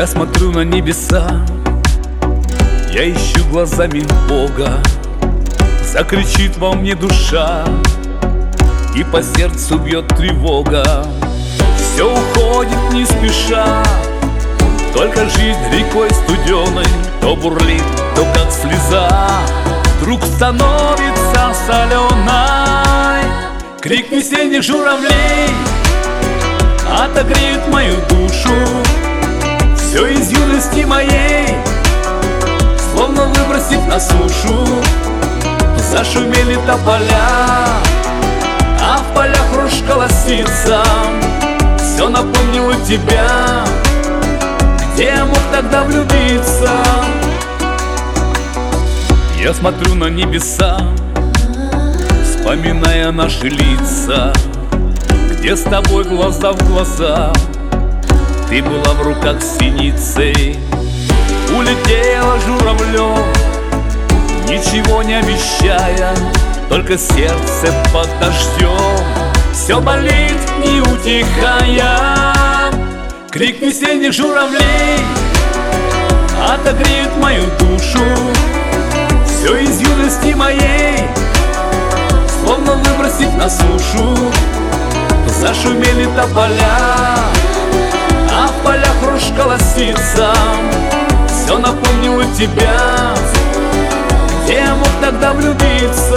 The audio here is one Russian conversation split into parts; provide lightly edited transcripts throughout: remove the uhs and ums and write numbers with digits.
Я смотрю на небеса, я ищу глазами Бога. Закричит во мне душа, и по сердцу бьет тревога. Все уходит не спеша, только жизнь рекой студеной то бурлит, то как слеза вдруг становится соленой. Крик весенних журавлей отогреет мою душу. Все из юности моей, словно выбросив на сушу. Зашумели тополя, а в полях рожь колосится. Все напомнило тебя, где я мог тогда влюбиться. Я смотрю на небеса, вспоминая наши лица, где с тобой глаза в глаза. Ты была в руках синицей, улетела журавлем, ничего не обещая, только сердце под дождем. Все болит, не утихая. Крик весенних журавлей отогреет мою душу. Все из юности моей, словно выбросив на сушу. Зашумели тополя, а в полях рожь колосится. Все напомнило тебя, где я мог тогда влюбиться.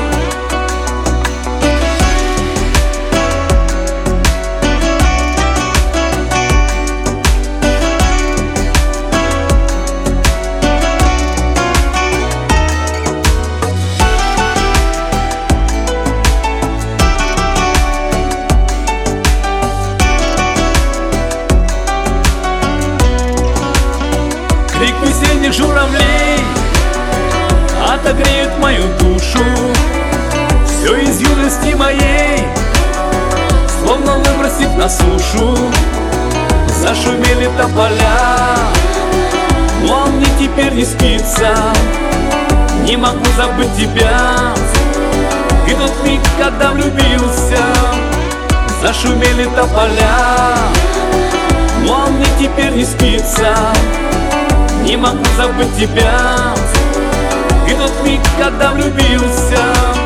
Крик весенних журавлей отогреет мою душу. Все из юности моей, словно выбросив на сушу. Зашумели тополя, но мне теперь не спится. Не могу забыть тебя и тот миг, когда влюбился. Зашумели тополя, но мне теперь не спится. Не могу забыть тебя и тот миг, когда влюбился.